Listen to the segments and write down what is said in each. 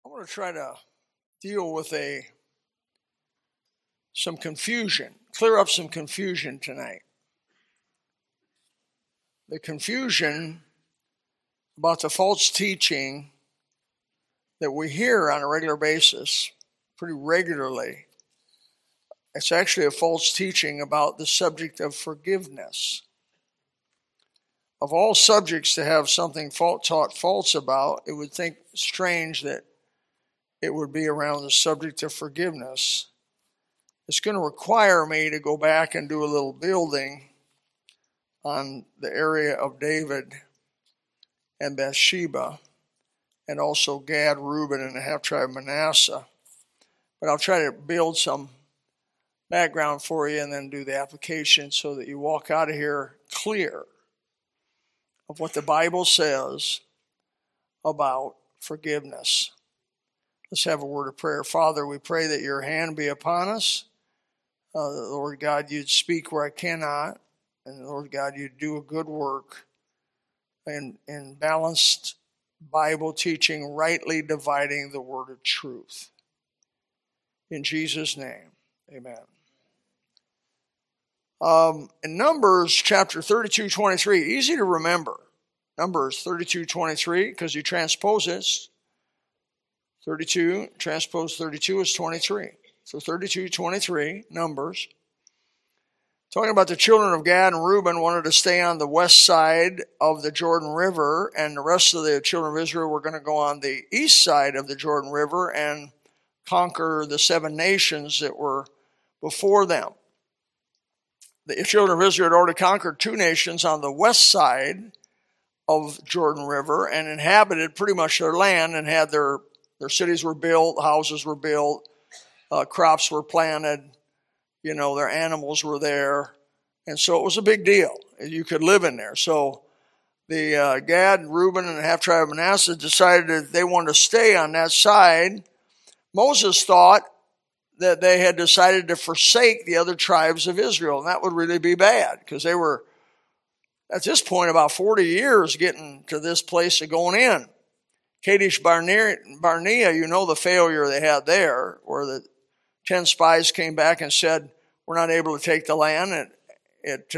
I want to try to deal with some confusion, clear up some confusion tonight. The confusion about the false teaching that we hear on a regular basis, pretty regularly. It's actually a false teaching about the subject of forgiveness. Of all subjects to have something taught false about, it would think strange that it would be around the subject of forgiveness. It's going to require me to go back and do a little building on the area of David and Bathsheba, and also Gad, Reuben, and the half-tribe Manasseh. But I'll try to build some background for you and then do the application so that you walk out of here clear of what the Bible says about forgiveness. Let's have a word of prayer. Father, we pray that your hand be upon us. Lord God, you'd speak where I cannot. And Lord God, you'd do a good work in balanced Bible teaching, rightly dividing the word of truth. In Jesus' name, amen. In Numbers chapter 32:23, easy to remember. Numbers 32:23, because you transpose it. 32, transpose 32 is 23. So 32:23, Numbers. Talking about the children of Gad and Reuben wanted to stay on the west side of the Jordan River, and the rest of the children of Israel were going to go on the east side of the Jordan River and conquer the 7 nations that were before them. The children of Israel had already conquered 2 nations on the west side of Jordan River and inhabited pretty much their land and had their cities were built, houses were built, crops were planted, their animals were there. And so it was a big deal. You could live in there. So the Gad, Reuben, and the half-tribe of Manasseh decided that they wanted to stay on that side. Moses thought that they had decided to forsake the other tribes of Israel, and that would really be bad because they were, at this point, about 40 years getting to this place of going in. Kadesh Barnea, the failure they had there, where the 10 spies came back and said, we're not able to take the land. It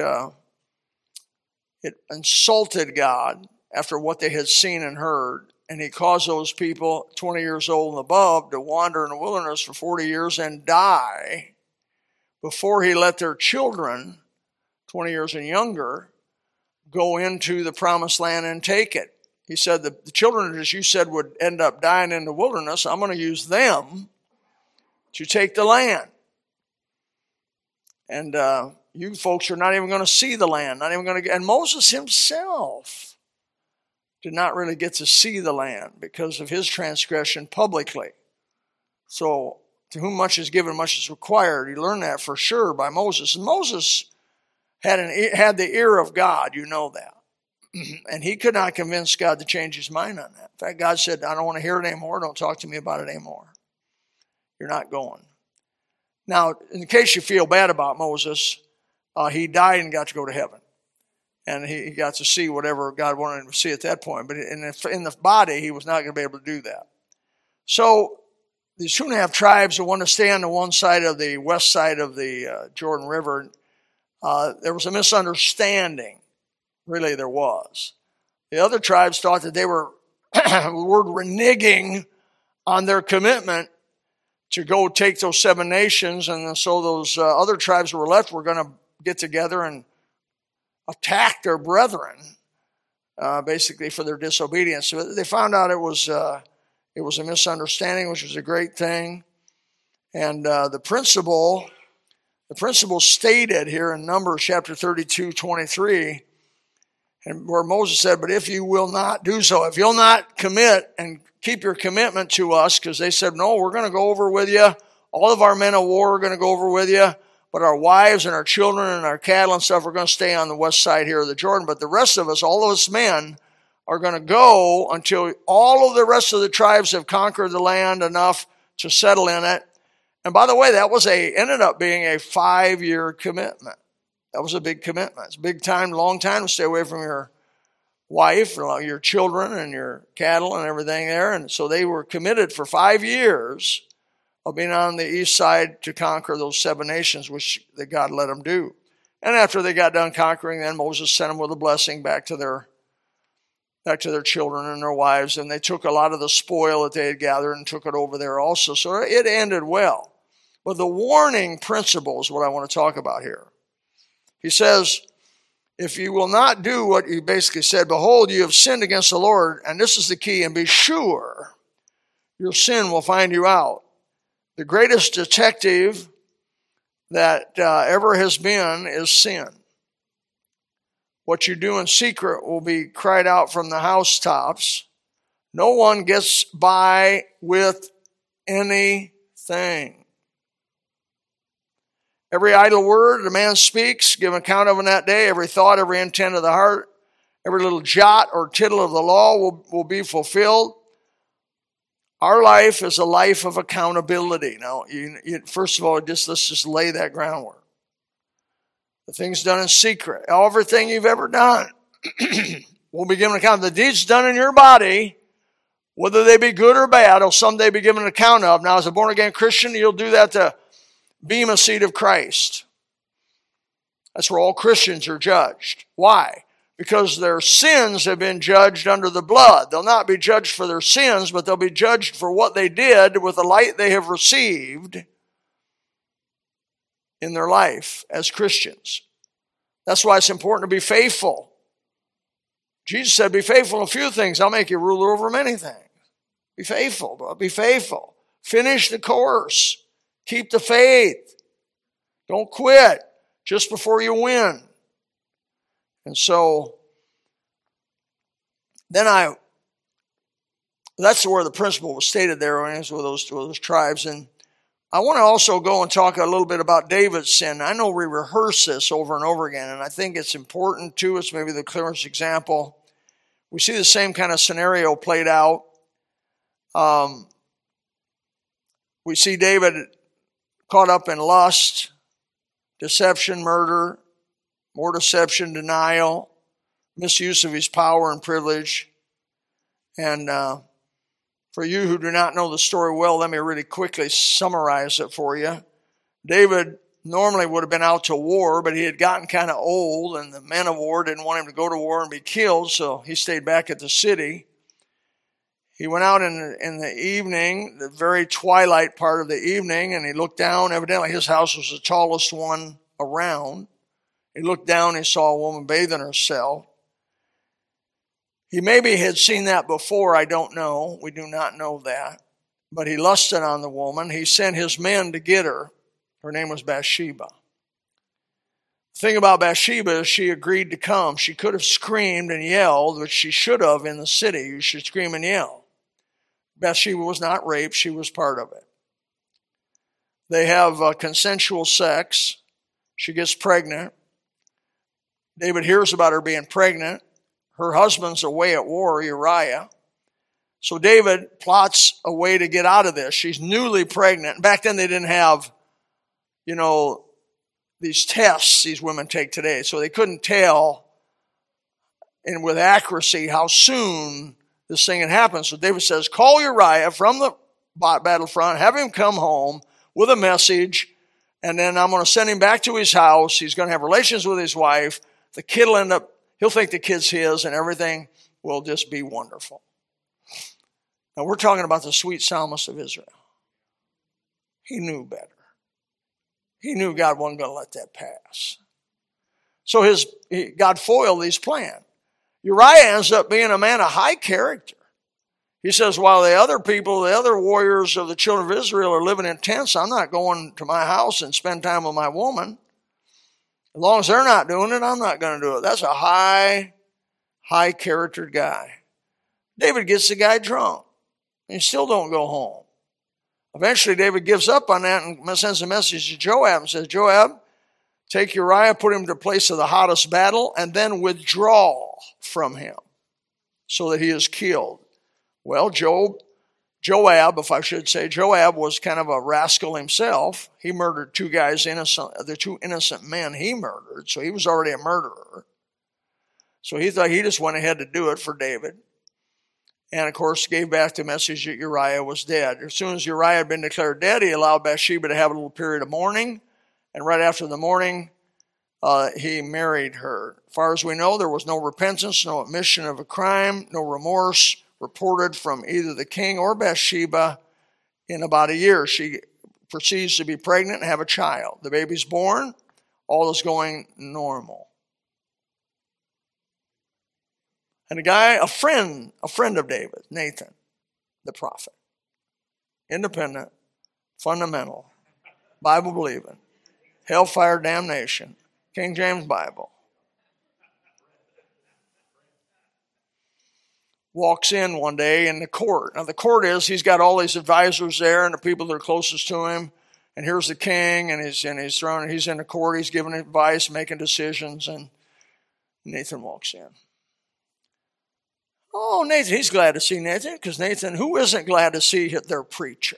insulted God after what they had seen and heard. And he caused those people 20 years old and above to wander in the wilderness for 40 years and die before he let their children, 20 years and younger, go into the promised land and take it. He said, the children, as you said, would end up dying in the wilderness. I'm going to use them to take the land. And you folks are not even going to see the land, and Moses himself did not really get to see the land because of his transgression publicly. So, to whom much is given, much is required. He learned that for sure by Moses. And Moses had the ear of God, you know that. And he could not convince God to change his mind on that. In fact, God said, I don't want to hear it anymore. Don't talk to me about it anymore. You're not going. Now, in case you feel bad about Moses, he died and got to go to heaven. And he got to see whatever God wanted him to see at that point. But in the body, he was not going to be able to do that. So these 2.5 tribes that want to stay on the one side of the west side of the Jordan River, there was a misunderstanding. Really, there was. The other tribes thought that they were reneging on their commitment to go take those 7 nations. And so those other tribes who were left were going to get together and attack their brethren, basically for their disobedience. So they found out it was a misunderstanding, which was a great thing. And the principle stated here in Numbers chapter 32:23, and where Moses said, but if you will not do so, if you'll not commit and keep your commitment to us, because they said, no, we're going to go over with you. All of our men of war are going to go over with you. But our wives and our children and our cattle and stuff are going to stay on the west side here of the Jordan. But the rest of us, all of us men, are going to go until all of the rest of the tribes have conquered the land enough to settle in it. And by the way, that ended up being a 5-year commitment. That was a big commitment. It's a big time, long time to stay away from your wife, your children and your cattle and everything there. And so they were committed for 5 years of being on the east side to conquer those 7 nations, which that God let them do. And after they got done conquering, then Moses sent them with a blessing back to their children and their wives. And they took a lot of the spoil that they had gathered and took it over there also. So it ended well. But the warning principle is what I want to talk about here. He says, if you will not do what you basically said, behold, you have sinned against the Lord, and this is the key, and be sure your sin will find you out. The greatest detective that ever has been is sin. What you do in secret will be cried out from the housetops. No one gets by with anything. Every idle word a man speaks, give account of in that day. Every thought, every intent of the heart, every little jot or tittle of the law will be fulfilled. Our life is a life of accountability. Now, first of all, let's just lay that groundwork. The things done in secret, everything you've ever done will be given account. The deeds done in your body, whether they be good or bad, will someday be given an account of. Now, as a born-again Christian, you'll do that to Bema seat of Christ. That's where all Christians are judged. Why? Because their sins have been judged under the blood. They'll not be judged for their sins, but they'll be judged for what they did with the light they have received in their life as Christians. That's why it's important to be faithful. Jesus said, be faithful in a few things. I'll make you ruler over many things. Be faithful, bro. Be faithful. Finish the course. Keep the faith. Don't quit just before you win. And so, that's where the principle was stated there with those tribes. And I want to also go and talk a little bit about David's sin. I know we rehearse this over and over again, and I think it's important too. It's maybe the clearest example. We see the same kind of scenario played out. We see David caught up in lust, deception, murder, more deception, denial, misuse of his power and privilege. And for you who do not know the story well, let me really quickly summarize it for you. David normally would have been out to war, but he had gotten kind of old, and the men of war didn't want him to go to war and be killed, so he stayed back at the city. He went out in the evening, the very twilight part of the evening, and he looked down. Evidently, his house was the tallest one around. He looked down, he saw a woman bathing herself. He maybe had seen that before, I don't know. We do not know that. But he lusted on the woman. He sent his men to get her. Her name was Bathsheba. The thing about Bathsheba is she agreed to come. She could have screamed and yelled, which she should have in the city. You should scream and yell. Bathsheba was not raped. She was part of it. They have consensual sex. She gets pregnant. David hears about her being pregnant. Her husband's away at war, Uriah. So David plots a way to get out of this. She's newly pregnant. Back then they didn't have, these tests these women take today. So they couldn't tell and with accuracy how soon this thing had happened. So David says, call Uriah from the battlefront, have him come home with a message, and then I'm going to send him back to his house. He's going to have relations with his wife. The kid will he'll think the kid's his, and everything will just be wonderful. Now we're talking about the sweet psalmist of Israel. He knew better. He knew God wasn't going to let that pass. So God foiled his plan. Uriah ends up being a man of high character. He says, while the other warriors of the children of Israel are living in tents, I'm not going to my house and spend time with my woman. As long as they're not doing it, I'm not going to do it. That's a high-charactered guy. David gets the guy drunk. And he still don't go home. Eventually, David gives up on that and sends a message to Joab and says, Joab, take Uriah, put him to the place of the hottest battle, and then withdraw from him so that he is killed. Well, Joab, if I should say, Joab was kind of a rascal himself. He murdered the two innocent men he murdered, so he was already a murderer. So he thought he just went ahead to do it for David. And, of course, gave back the message that Uriah was dead. As soon as Uriah had been declared dead, he allowed Bathsheba to have a little period of mourning. And right after the mourning, he married her. As far as we know, there was no repentance, no admission of a crime, no remorse reported from either the king or Bathsheba. In about a year, she proceeds to be pregnant and have a child. The baby's born. All is going normal. And a guy, a friend of David, Nathan, the prophet, independent, fundamental, Bible-believing, hellfire damnation, King James Bible, walks in one day in the court. Now the court is, he's got all these advisors there and the people that are closest to him. And here's the king, and he's in the court, he's giving advice, making decisions, and Nathan walks in. Oh, Nathan, he's glad to see Nathan, because Nathan, who isn't glad to see their preacher?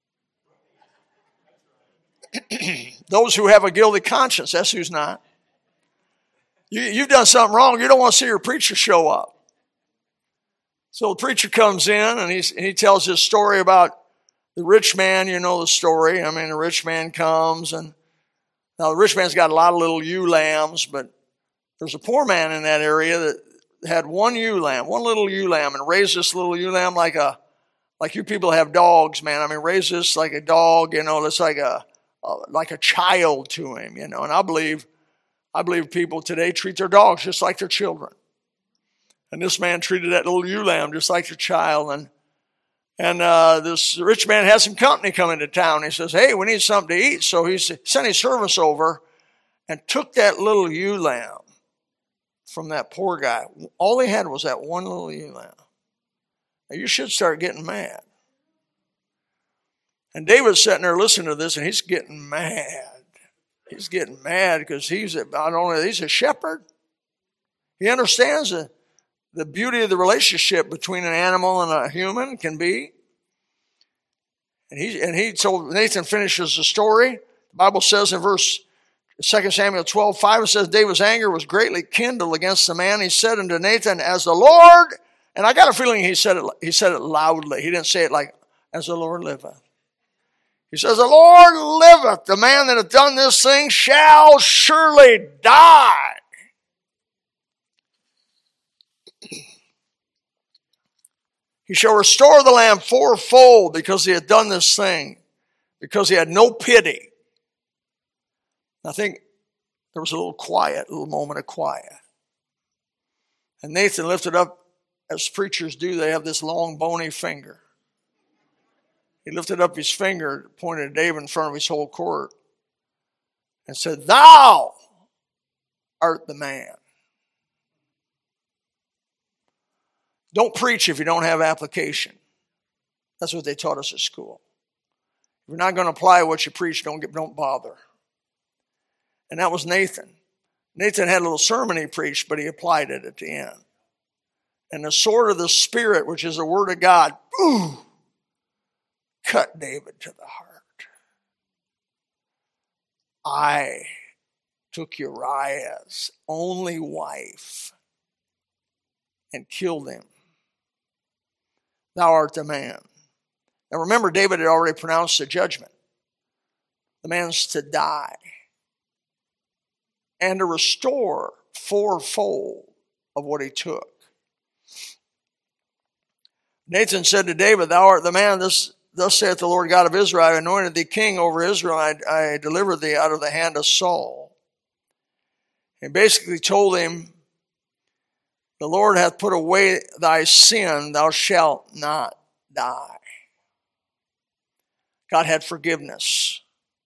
Those who have a guilty conscience, that's who's not. You've done something wrong, you don't want to see your preacher show up. So the preacher comes in, and he tells his story about the rich man. You know the story. I mean, the rich man comes, and now the rich man's got a lot of little ewe lambs, but there's a poor man in that area that had one little ewe lamb, and raised this little ewe lamb like you people have dogs, man. I mean, raise this like a dog, it's like a child to him, And I believe people today treat their dogs just like their children. And this man treated that little ewe lamb just like their child. And this rich man had some company come into town. He says, hey, we need something to eat. So he sent his servants over and took that little ewe lamb from that poor guy. All he had was that one little ewe lamb. Now, you should start getting mad. And David's sitting there listening to this, and he's getting mad. He's getting mad because he's a shepherd. He understands the beauty of the relationship between an animal and a human can be. So Nathan finishes the story. The Bible says in 2 Samuel 12:5, it says, David's anger was greatly kindled against the man. He said unto Nathan, as the Lord, and I got a feeling he said it loudly. He didn't say it like, as the Lord liveth. He says, the Lord liveth, the man that hath done this thing shall surely die. He shall restore the lamb fourfold because he had done this thing, because he had no pity. I think there was a little moment of quiet. And Nathan lifted up, as preachers do, they have this long bony finger. He lifted up his finger, pointed at David in front of his whole court, and said, thou art the man. Don't preach if you don't have application. That's what they taught us at school. If you're not going to apply what you preach, don't bother. And that was Nathan. Nathan had a little sermon he preached, but he applied it at the end. And the sword of the Spirit, which is the word of God, cut David to the heart. I took Uriah's only wife and killed him. Thou art the man. Now remember, David had already pronounced the judgment. The man's to die and to restore fourfold of what he took. Nathan said to David, thou art the man, thus saith the Lord God of Israel, I anointed thee king over Israel, I delivered thee out of the hand of Saul. He basically told him, the Lord hath put away thy sin, thou shalt not die. God had forgiveness.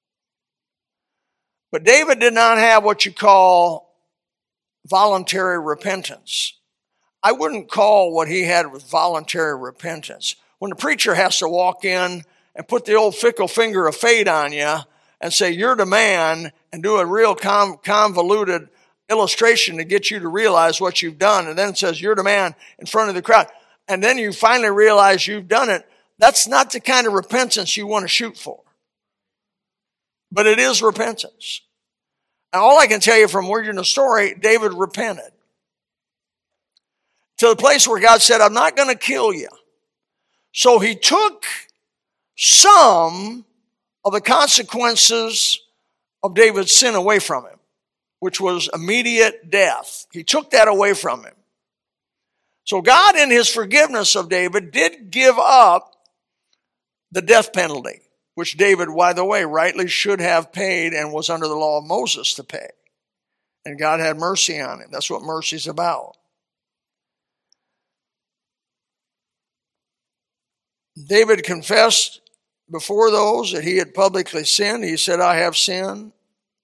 But David did not have what you call voluntary repentance. I wouldn't call what he had with voluntary repentance. When the preacher has to walk in and put the old fickle finger of fate on you and say, you're the man, and do a real convoluted illustration to get you to realize what you've done, and then it says, you're the man in front of the crowd, and then you finally realize you've done it, that's not the kind of repentance you want to shoot for. But it is repentance. And all I can tell you from reading the story, David repented. to the place where God said, I'm not going to kill you. So he took some of the consequences of David's sin away from him, which was immediate death. He took that away from him. So God, in his forgiveness of David, did give up the death penalty, which David, by the way, rightly should have paid and was under the law of Moses to pay. And God had mercy on him. That's what mercy's about. David confessed before those that he had publicly sinned. He said, I have sinned.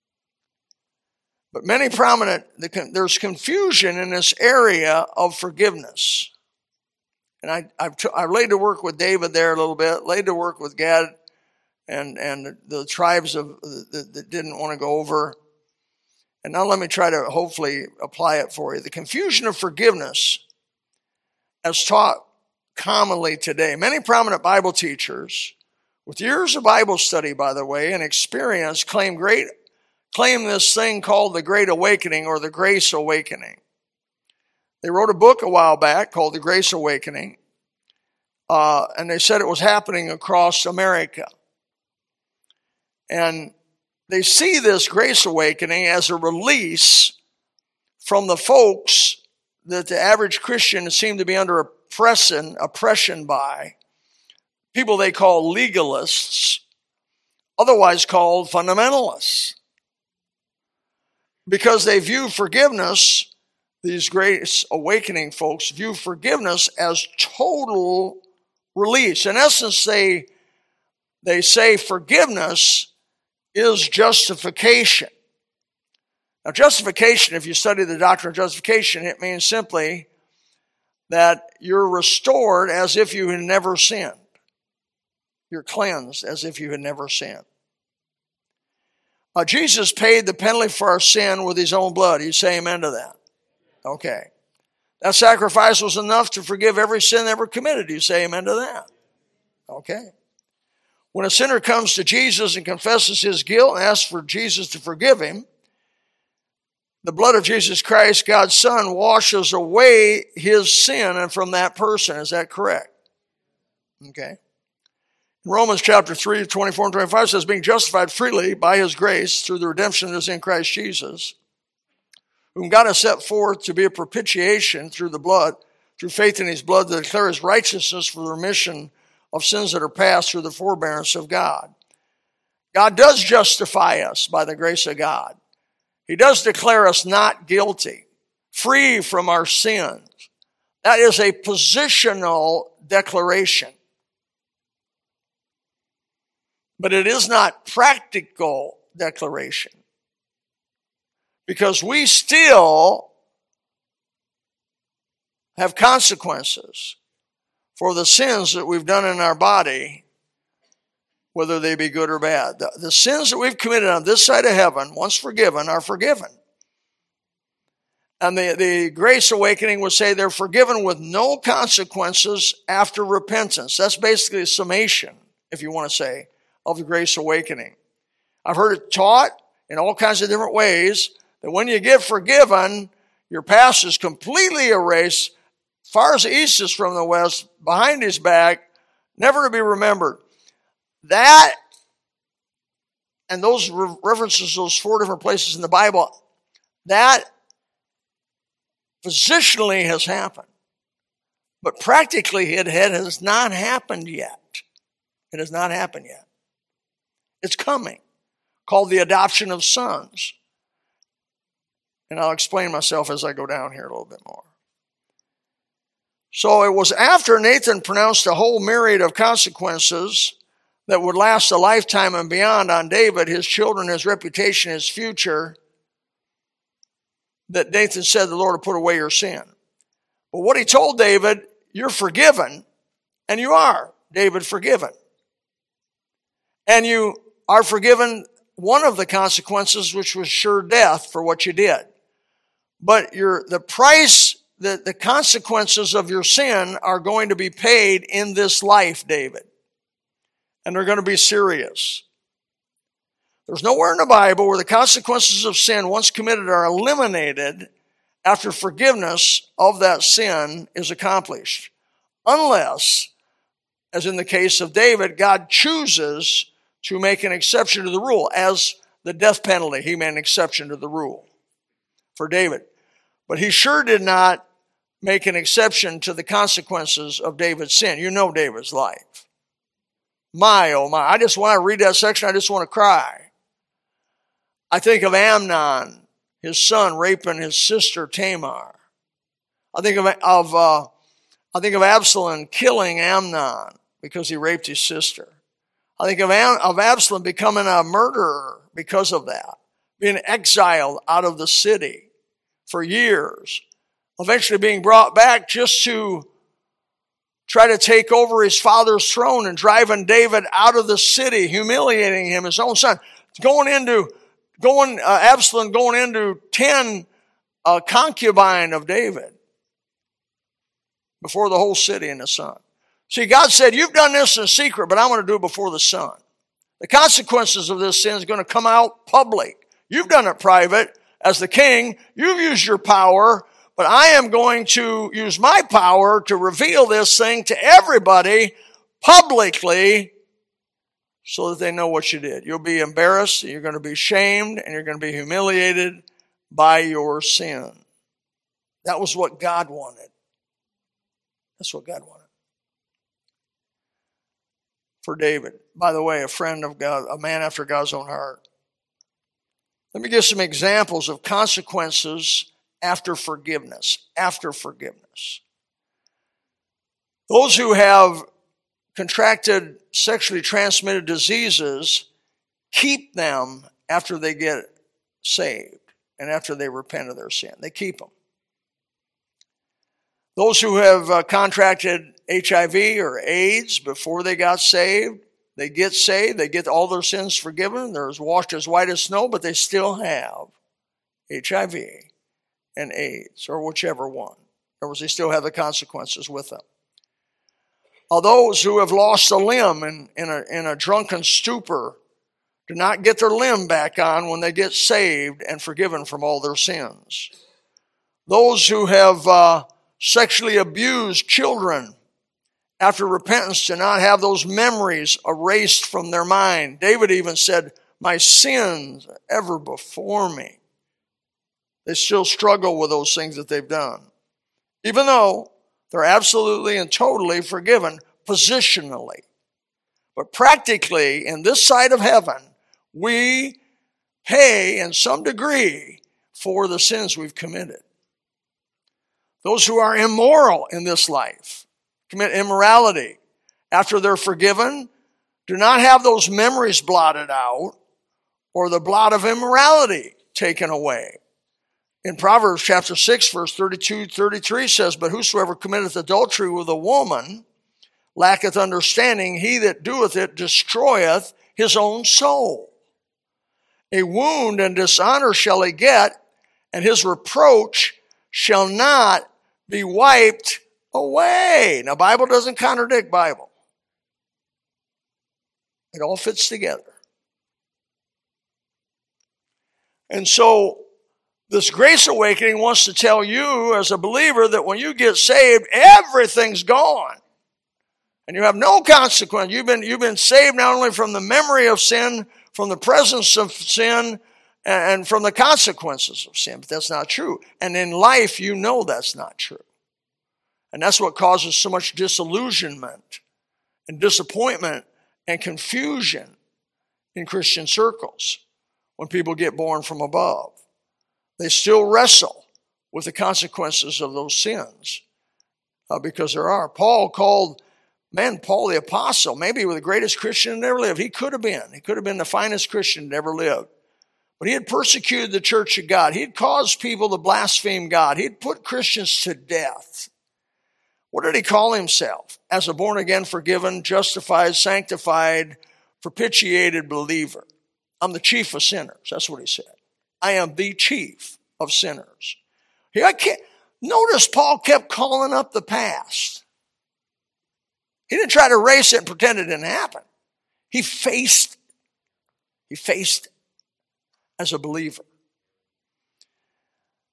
But there's confusion in this area of forgiveness. And I laid to work with David there a little bit, laid to work with Gad and the tribes that didn't want to go over. And now let me try to hopefully apply it for you. The confusion of forgiveness, as taught commonly today. Many prominent Bible teachers, with years of Bible study, by the way, and experience, claim this thing called the Great Awakening or the Grace Awakening. They wrote a book a while back called The Grace Awakening, and they said it was happening across America. And they see this Grace Awakening as a release from the folks that the average Christian seemed to be under oppression by, people they call legalists, otherwise called fundamentalists. Because they view forgiveness, these Grace Awakening folks view forgiveness as total release. In essence, they say forgiveness is justification. Now, justification, if you study the doctrine of justification, it means simply that you're restored as if you had never sinned. You're cleansed as if you had never sinned. Jesus paid the penalty for our sin with his own blood. You say amen to that? Okay. That sacrifice was enough to forgive every sin ever committed. You say amen to that? Okay. When a sinner comes to Jesus and confesses his guilt and asks for Jesus to forgive him, the blood of Jesus Christ, God's Son, washes away his sin and from that person. Is that correct? Okay. Romans chapter 3, 24 and 25 says, being justified freely by his grace through the redemption that is in Christ Jesus, whom God has set forth to be a propitiation through the blood, through faith in his blood, to declare his righteousness for the remission of sins that are past through the forbearance of God. God does justify us by the grace of God. He does declare us not guilty, free from our sins. That is a positional declaration. But it is not practical declaration. Because we still have consequences for the sins that we've done in our body, whether they be good or bad. The sins that we've committed on this side of heaven, once forgiven, are forgiven. And the Grace Awakening would say they're forgiven with no consequences after repentance. That's basically a summation, if you want to say, of the Grace Awakening. I've heard it taught in all kinds of different ways that when you get forgiven, your past is completely erased, far as the east is from the west, behind his back, never to be remembered. That, and those references, those 4 different places in the Bible, that positionally has happened. But practically it has not happened yet. It has not happened yet. It's coming, called the adoption of sons. And I'll explain myself as I go down here a little bit more. So it was after Nathan pronounced a whole myriad of consequences that would last a lifetime and beyond on David, his children, his reputation, his future, that Nathan said the Lord will put away your sin. But what he told David, you're forgiven, and you are, David, forgiven. And you are forgiven one of the consequences, which was sure death for what you did. But the price, the consequences of your sin are going to be paid in this life, David. And they're going to be serious. There's nowhere in the Bible where the consequences of sin once committed are eliminated after forgiveness of that sin is accomplished. Unless, as in the case of David, God chooses to make an exception to the rule. As the death penalty, he made an exception to the rule for David. But he sure did not make an exception to the consequences of David's sin. You know David's life. My, oh my. I just want to read that section, I just want to cry. I think of Amnon, his son, raping his sister Tamar. I think of Absalom killing Amnon because he raped his sister. I think of Absalom becoming a murderer because of that, being exiled out of the city for years, eventually being brought back just to try to take over his father's throne and driving David out of the city, humiliating him, his own son, Absalom going into 10 concubine of David before the whole city and the son. See, God said, you've done this in secret, but I'm going to do it before the sun. The consequences of this sin is going to come out public. You've done it private. As the king, you've used your power, but I am going to use my power to reveal this thing to everybody publicly so that they know what you did. You'll be embarrassed, you're going to be shamed, and you're going to be humiliated by your sin. That was what God wanted. That's what God wanted. For David, by the way, a friend of God, a man after God's own heart. Let me give some examples of consequences after forgiveness. After forgiveness. Those who have contracted sexually transmitted diseases keep them after they get saved and after they repent of their sin. They keep them. Those who have contracted HIV or AIDS before they got saved, they get saved, they get all their sins forgiven, they're washed as white as snow, but they still have HIV and AIDS, or whichever one. In other words, they still have the consequences with them. Those who have lost a limb in a drunken stupor do not get their limb back on when they get saved and forgiven from all their sins. Those who have sexually abused children after repentance do not have those memories erased from their mind. David even said, my sins are ever before me. They still struggle with those things that they've done. Even though they're absolutely and totally forgiven positionally. But practically, in this side of heaven, we pay in some degree for the sins we've committed. Those who are immoral in this life, commit immorality, after they're forgiven, do not have those memories blotted out or the blot of immorality taken away. In Proverbs chapter 6, verse 32-33 says, but whosoever committeth adultery with a woman lacketh understanding. He that doeth it destroyeth his own soul. A wound and dishonor shall he get, and his reproach shall not be wiped away. Now, Bible doesn't contradict Bible. It all fits together. And so, this grace awakening wants to tell you as a believer that when you get saved, everything's gone. And you have no consequence. You've been saved not only from the memory of sin, from the presence of sin, and from the consequences of sin. But that's not true. And in life, you know that's not true. And that's what causes so much disillusionment and disappointment and confusion in Christian circles when people get born from above. They still wrestle with the consequences of those sins because there are. Paul the apostle, maybe the greatest Christian that ever lived. He could have been the finest Christian that ever lived. But he had persecuted the church of God. He had caused people to blaspheme God. He had put Christians to death. What did he call himself? As a born-again, forgiven, justified, sanctified, propitiated believer. I'm the chief of sinners. That's what he said. I am the chief of sinners. Notice Paul kept calling up the past. He didn't try to erase it and pretend it didn't happen. He faced it as a believer.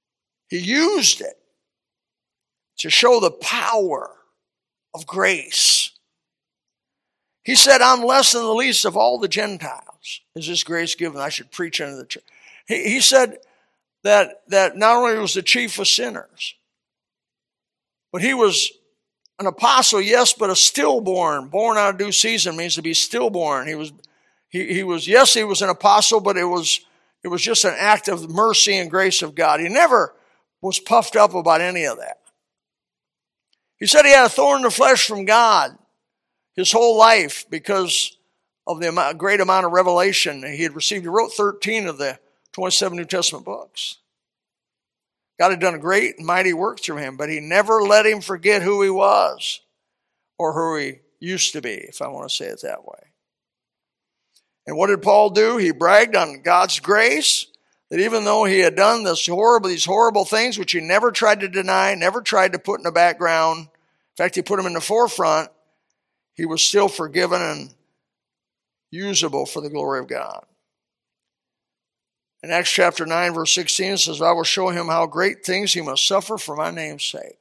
He used it to show the power of grace. He said, I'm less than the least of all the Gentiles. Is this grace given? I should preach unto the church. He said that not only was the chief of sinners, but he was an apostle, yes, but a stillborn. Born out of due season means to be stillborn. He was an apostle, but it was just an act of mercy and grace of God. He never was puffed up about any of that. He said he had a thorn in the flesh from God his whole life because of the great amount of revelation he had received. He wrote 13 of the 27 New Testament books. God had done a great and mighty work through him, but he never let him forget who he was or who he used to be, if I want to say it that way. And what did Paul do? He bragged on God's grace, that even though he had done these horrible things, which he never tried to deny, never tried to put in the background, in fact, he put them in the forefront, he was still forgiven and usable for the glory of God. In Acts chapter 9, verse 16, it says, I will show him how great things he must suffer for my name's sake.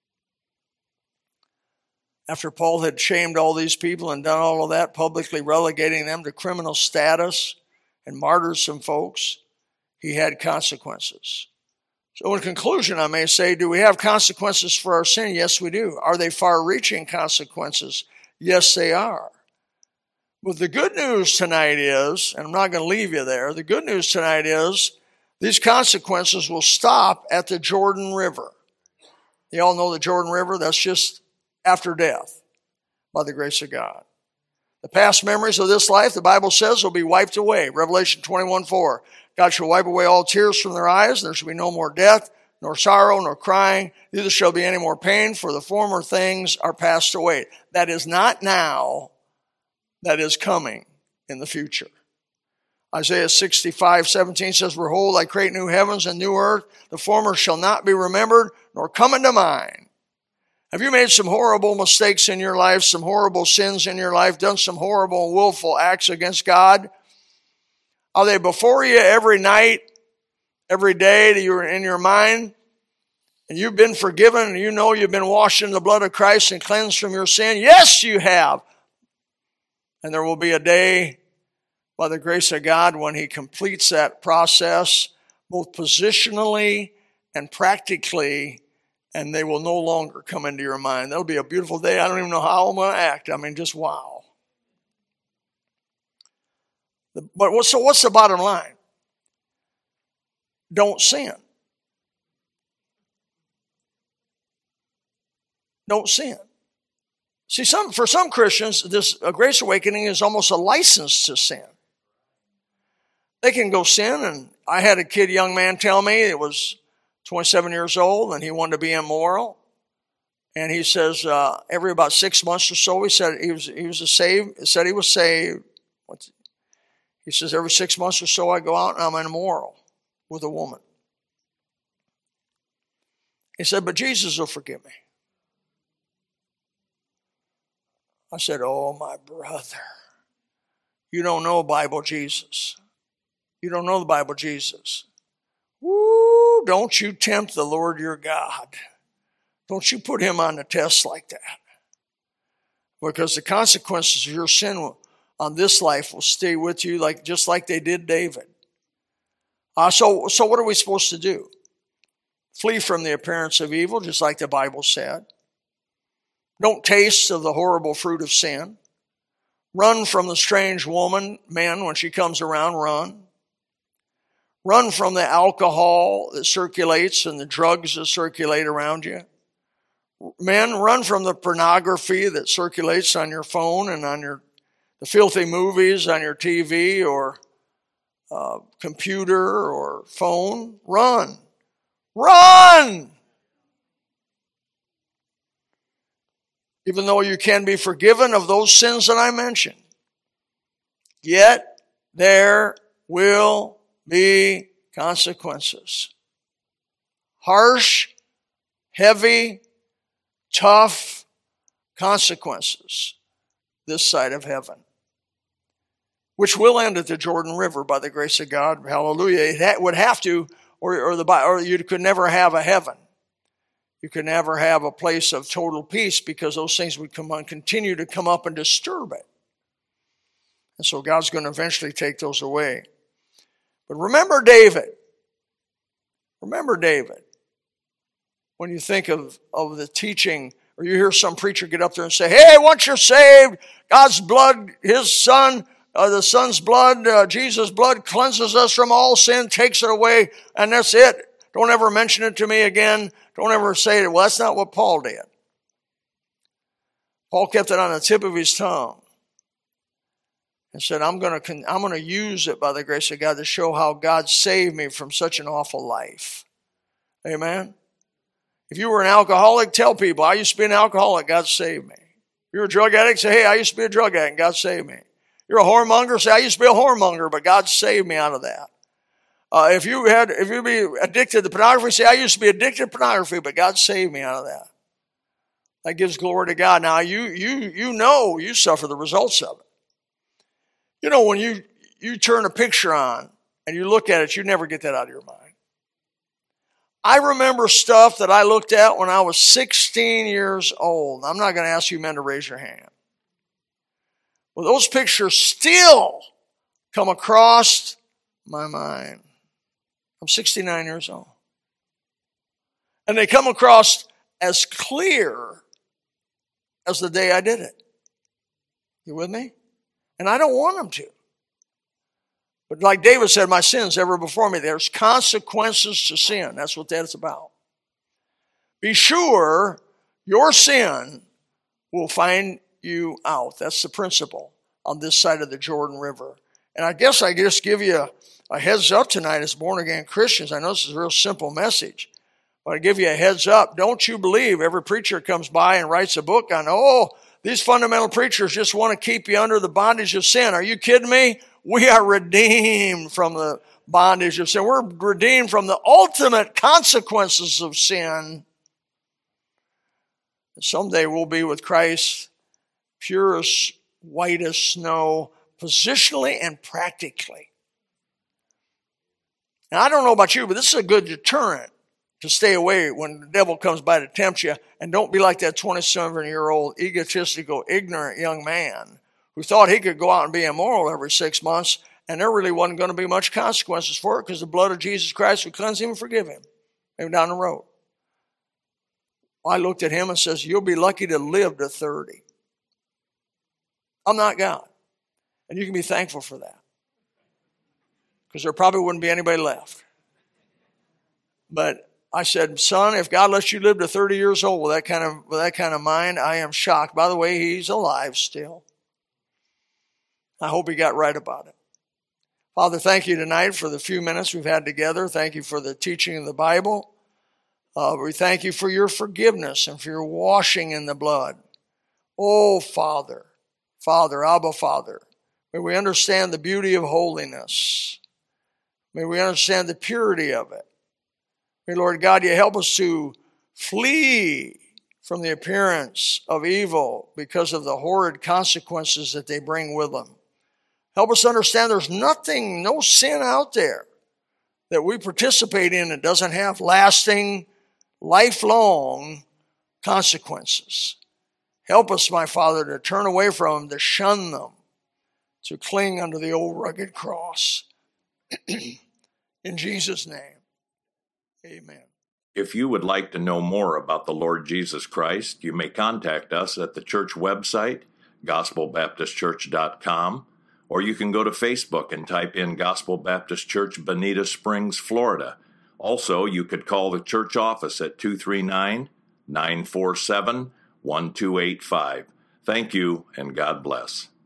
After Paul had shamed all these people and done all of that, publicly relegating them to criminal status and martyred some folks, he had consequences. So in conclusion, I may say, do we have consequences for our sin? Yes, we do. Are they far-reaching consequences? Yes, they are. But the good news tonight is, and I'm not going to leave you there, the good news tonight is these consequences will stop at the Jordan River. You all know the Jordan River? That's just after death by the grace of God. The past memories of this life, the Bible says, will be wiped away. Revelation 21:4. God shall wipe away all tears from their eyes. There shall be no more death, nor sorrow, nor crying. Neither shall be any more pain, for the former things are passed away. That is not now. That is coming in the future. Isaiah 65:17 says, behold, I create new heavens and new earth. The former shall not be remembered, nor come into mind. Have you made some horrible mistakes in your life, some horrible sins in your life, done some horrible and willful acts against God? Are they before you every night, every day that you're in your mind? And you've been forgiven and you know you've been washed in the blood of Christ and cleansed from your sin? Yes, you have. And there will be a day, by the grace of God, when he completes that process, both positionally and practically, and they will no longer come into your mind. That'll be a beautiful day. I don't even know how I'm going to act. I mean, just wow. But what's the bottom line? Don't sin. Don't sin. See, for some Christians, this grace awakening is almost a license to sin. They can go sin, and I had a young man tell me, it was 27 years old, and he wanted to be immoral. And he says, every about 6 months or so, he said he was saved. He says, every 6 months or so, I go out and I'm immoral with a woman. He said, but Jesus will forgive me. I said, oh, my brother, you don't know Bible Jesus. You don't know the Bible Jesus. Woo, don't you tempt the Lord your God. Don't you put him on the test like that. Because the consequences of your sin on this life will stay with you just like they did David. So what are we supposed to do? Flee from the appearance of evil, just like the Bible said. Don't taste of the horrible fruit of sin. Run from the strange man, when she comes around, run. Run from the alcohol that circulates and the drugs that circulate around you. Men, run from the pornography that circulates on your phone and on the filthy movies on your TV or computer or phone. Run. Run! Even though you can be forgiven of those sins that I mentioned, yet there will be consequences. Harsh, heavy, tough consequences this side of heaven, which will end at the Jordan River by the grace of God. Hallelujah. It would have to, or you could never have a heaven. You could never have a place of total peace because those things would continue to come up and disturb it. And so God's going to eventually take those away. But remember David. Remember David. When you think of the teaching, or you hear some preacher get up there and say, hey, once you're saved, God's blood, his son, the son's blood, Jesus' blood cleanses us from all sin, takes it away, and that's it. Don't ever mention it to me again. Don't ever say it. Well, that's not what Paul did. Paul kept it on the tip of his tongue and said, I'm going to use it by the grace of God to show how God saved me from such an awful life. Amen? If you were an alcoholic, tell people, I used to be an alcoholic, God saved me. If you're a drug addict, say, hey, I used to be a drug addict, God saved me. You're a whoremonger, say, I used to be a whoremonger, but God saved me out of that. If you be addicted to pornography, say, I used to be addicted to pornography, but God saved me out of that. That gives glory to God. Now, you know you suffer the results of it. You know, when you turn a picture on and you look at it, you never get that out of your mind. I remember stuff that I looked at when I was 16 years old. I'm not going to ask you men to raise your hand. Well, those pictures still come across my mind. I'm 69 years old. And they come across as clear as the day I did it. You with me? And I don't want them to. But like David said, my sin's ever before me. There's consequences to sin. That's what that's about. Be sure your sin will find you out. That's the principle on this side of the Jordan River. And I guess I just give you a heads up tonight as born-again Christians. I know this is a real simple message, but I give you a heads up. Don't you believe every preacher comes by and writes a book on, these fundamental preachers just want to keep you under the bondage of sin. Are you kidding me? We are redeemed from the bondage of sin. We're redeemed from the ultimate consequences of sin. Someday we'll be with Christ, pure as white as snow, positionally and practically. Now, I don't know about you, but this is a good deterrent to stay away when the devil comes by to tempt you. And don't be like that 27-year-old egotistical, ignorant young man who thought he could go out and be immoral every 6 months, and there really wasn't going to be much consequences for it because the blood of Jesus Christ would cleanse him and forgive him. Maybe down the road. I looked at him and says, you'll be lucky to live to 30. I'm not God. And you can be thankful for that. Because there probably wouldn't be anybody left. But I said, son, if God lets you live to 30 years old with that kind of mind, I am shocked. By the way, he's alive still. I hope he got right about it. Father, thank you tonight for the few minutes we've had together. Thank you for the teaching of the Bible. We thank you for your forgiveness and for your washing in the blood. Oh, Father, Abba, Father, may we understand the beauty of holiness. May we understand the purity of it. May, Lord God, you help us to flee from the appearance of evil because of the horrid consequences that they bring with them. Help us understand there's no sin out there that we participate in that doesn't have lasting, lifelong consequences. Help us, my Father, to turn away from them, to shun them, to cling unto the old rugged cross. In Jesus' name, amen. If you would like to know more about the Lord Jesus Christ, you may contact us at the church website, gospelbaptistchurch.com, or you can go to Facebook and type in Gospel Baptist Church, Bonita Springs, Florida. Also, you could call the church office at 239-947-1285. Thank you, and God bless.